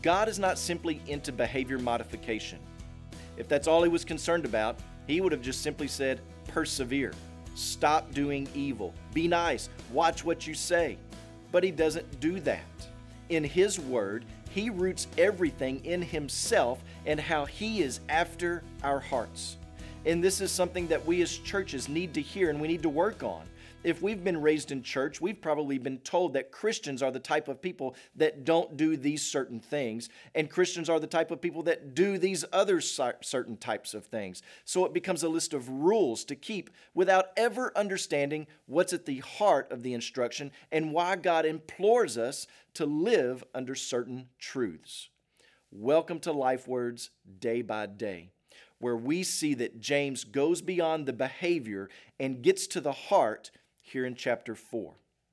God is not simply into behavior modification. If that's all he was concerned about, he would have just simply said, persevere, stop doing evil, be nice, watch what you say. But he doesn't do that. In his word, he roots everything in himself and how he is after our hearts. And this is something that we as churches need to hear and we need to work on. If we've been raised in church, we've probably been told that Christians are the type of people that don't do these certain things, and Christians are the type of people that do these other certain types of things. So it becomes a list of rules to keep without ever understanding what's at the heart of the instruction and why God implores us to live under certain truths. Welcome to Life Words Day by Day, where we see that James goes beyond the behavior and gets to the heart here in chapter 4.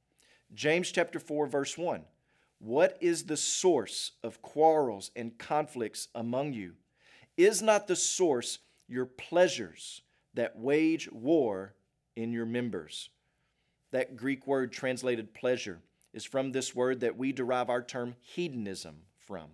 James chapter 4, verse 1. What is the source of quarrels and conflicts among you? Is not the source your pleasures that wage war in your members? That Greek word translated pleasure is from this word that we derive our term hedonism from.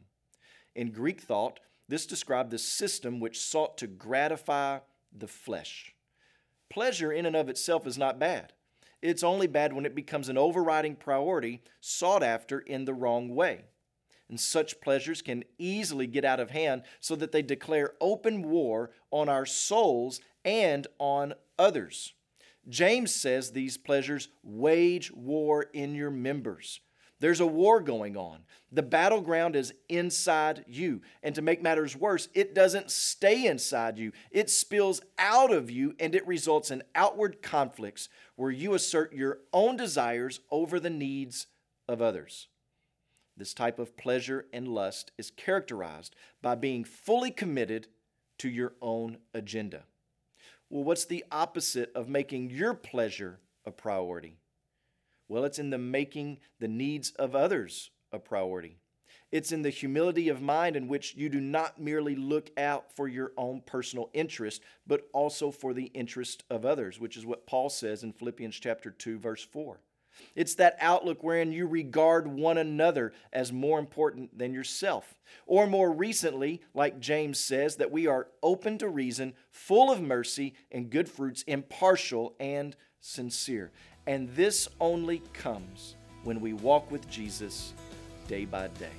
In Greek thought, this described the system which sought to gratify the flesh. Pleasure in and of itself is not bad. It's only bad when it becomes an overriding priority sought after in the wrong way. And such pleasures can easily get out of hand so that they declare open war on our souls and on others. James says these pleasures wage war in your members. There's a war going on. The battleground is inside you. And to make matters worse, it doesn't stay inside you. It spills out of you, and it results in outward conflicts where you assert your own desires over the needs of others. This type of pleasure and lust is characterized by being fully committed to your own agenda. Well, what's the opposite of making your pleasure a priority? Well, it's in the making the needs of others a priority. It's in the humility of mind in which you do not merely look out for your own personal interest, but also for the interest of others, which is what Paul says in Philippians chapter 2, verse 4. It's that outlook wherein you regard one another as more important than yourself. Or more recently, like James says, that we are open to reason, full of mercy and good fruits, impartial and sincere. And this only comes when we walk with Jesus day by day.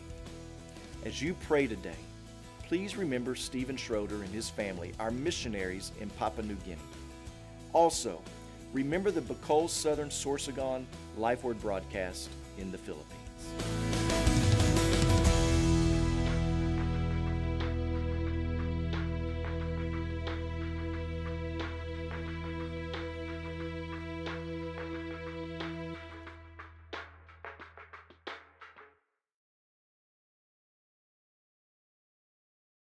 As you pray today, please remember Stephen Schroeder and his family, our missionaries in Papua New Guinea. Also, remember the Bacol Southern Sorsogon Life Word broadcast in the Philippines.